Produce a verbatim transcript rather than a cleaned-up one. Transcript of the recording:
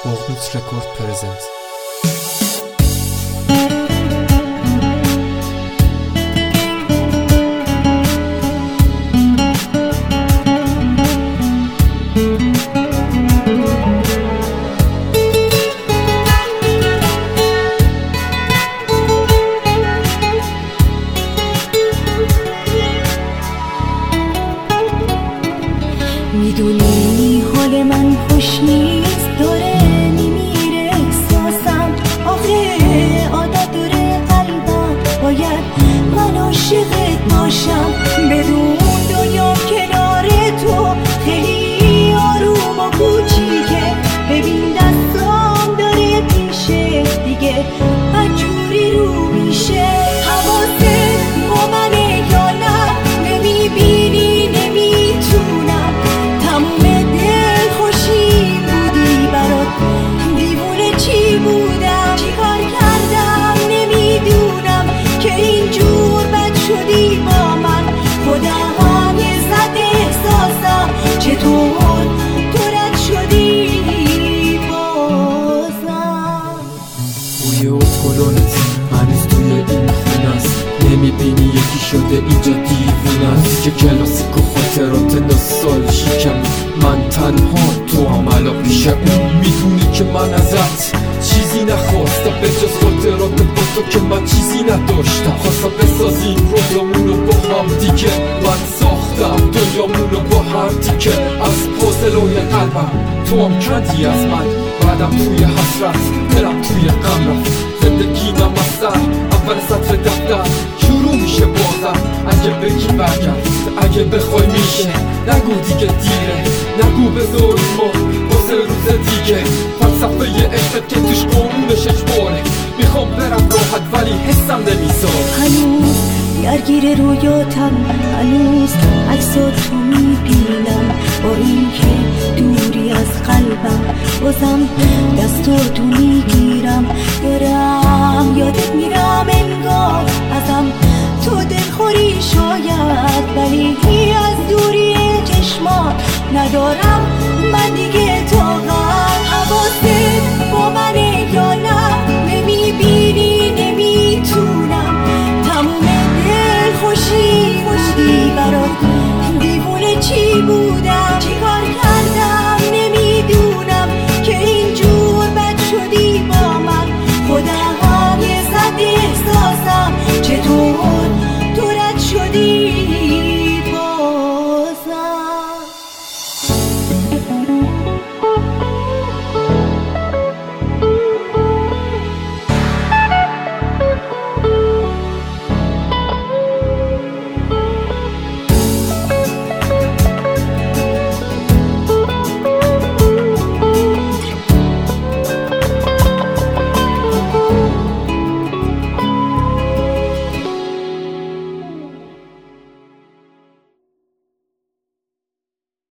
Bognut Record present. میدونی حال من خوش نیست، داره میمیره احساسم، آخه عادت داره قلبم، باید من عاشقت باشم، بدون دنیا کنار تو خیلی آروم و کوچیکه، ببین دستام داره پیشه دیگه هرجوری رو میشه، حواست با منه یا نه نمیبینی هنوز توی این خونه است، نمیبینی یکی شده اینجا دیوونه است که کلاسیک و خاطرات نوستالژیکم، من تنها تو هم الان پیش اون، میدونی که من ازت چیزی نخواستم به جز خاطرات با تو که من چیزی نداشتم، خواستم بسازیم رویامونو با هم دیگه، من ساختم دنیامونو با هم دیگه، از فاصله قلبم تو هم کندی از من، بعدم توی حسرت دلم توی غم رفت، زندگی من مستر اول سطر دفتر شروع میشه بازم، اگه بگی برگرد اگه بخوای میشه، نگو دیگه دیره، نگو بذار ما واسه روز دیگه، فلسفه عشقت که توش قانونش اجباره، میخوام برم راحت ولی حسم نمیذاره، هنوز درگیر رویاتم، هنوز عکساتو میبینم، با این که دوری از قلبم بازم دستاتو میگیرم، دارم یادت میرم انگار ازم تو دلخوری شاید، ولی از دوری چشمات ندارم